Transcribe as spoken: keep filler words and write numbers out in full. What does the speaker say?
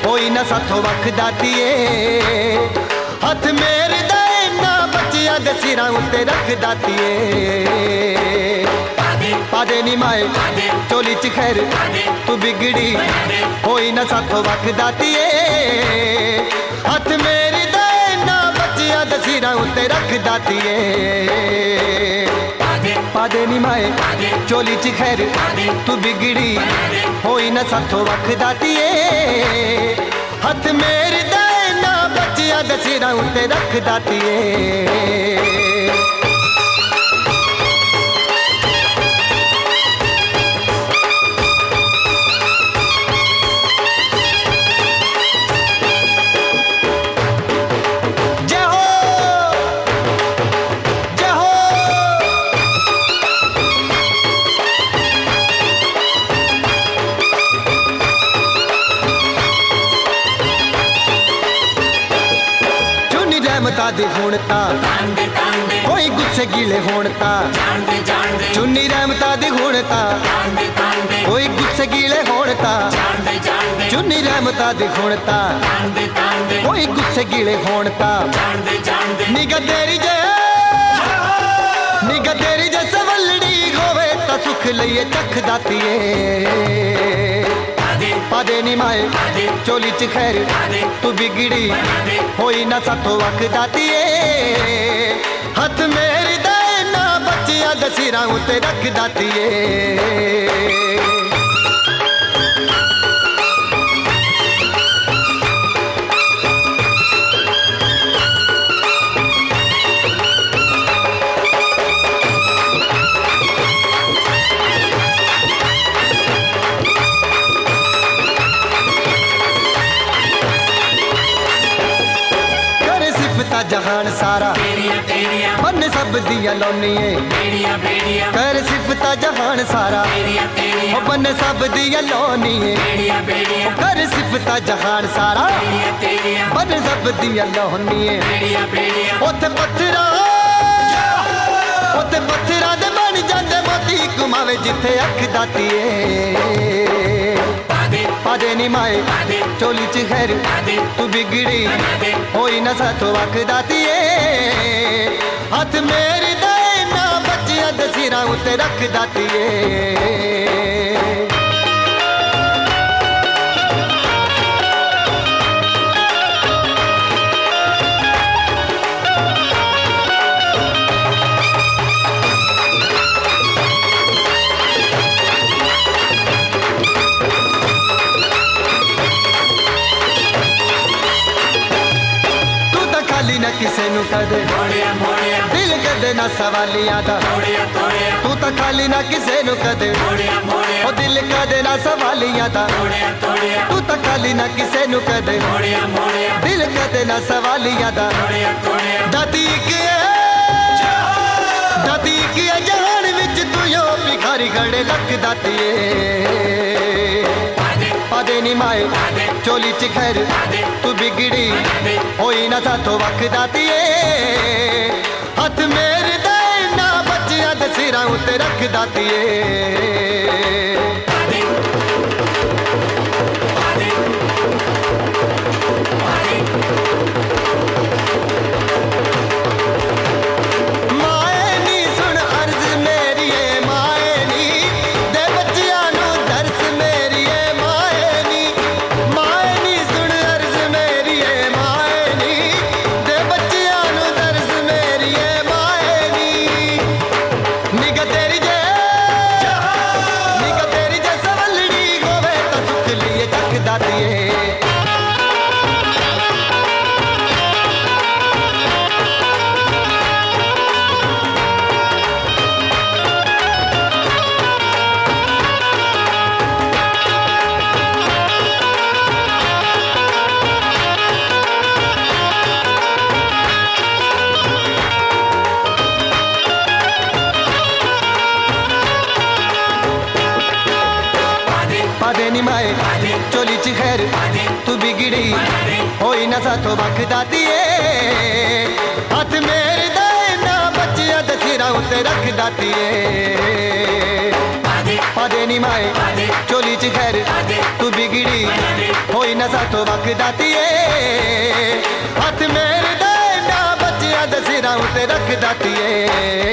होई ना साथों वख दातिए हथ मेरे दे ना बच्चियां दे सिरां उत्ते रख दातिए पादे नी माए चोली च खैर तू बिगड़ी होई ना साथों वख दातिए हथ मेरे दे ना बच्चियां दे सिरां उत्ते रख दातिए पादे नी माए चोली च खैर तू बिगड़ी होई ना साथों वख दातिए हथ मेरे दे ना बच्चियां दे सिरां उत्ते रख दातिए रहमता दी हुण तां कोई गुस्से गिले होण तां चुन्नी रहमता दी हुण तां कोई गुस्से गिले होण तां चुन्नी रहमता दी हुण तां कोई गुस्से गिले होण तां निगाह तेरी जे निगाह तेरी जे सवलड़ी होवे तां सुख लईए चख दातिए पादे नी माए चोली च खैर तू बिगड़ी होई ना साथों वख दातिए हथ मेरे दे ना बच्चियां दे सिरां उत्ते रख दातिए जहान सारा बन सब दिया लौनिए कर सिफता जहान सारा बन सब दिया लौनिए कर सिफता जहान सारा बन सब दिया लौनिए उथे पत्थरा उथे पत्थरा दे बन जांदे मोती घुमावे जिथे अख दातिए पादे नी माए चोली च खैर तू बिगड़ी होई ना साथों वख दातिए हथ मेरे दे ना बच्चियां दे सिरां उत्ते रख दातिए ना किसे नु कदे दिल कदे ना सवालियां दा तू तो खाली ना किसे नु कदे ओ दिल कदे ना सवालियां दा तू तो खाली ना किसे नु कदे दिल कदे ना सवालियां दा दादी के दादी के जहान विच तू यो भिखारी खड़े लख दातिए पादे नी माए चोली च खैर तू बिगड़ी होई ना साथों वख दातिए हथ मेरे दे ना बच्चियां दे सिरां उत्ते रख दातिए चोली च खैर तू बिगड़ी होई ना साथों वख दातिए हथ मेरे दे ना बच्चियां दे सिरां उत्ते रख दातिए पादे नी माए चोली च खैर तू बिगड़ी होई ना साथों वक दातिए हाथ मेरे दे ना बच्चियां दे सिरां उते रख दातिए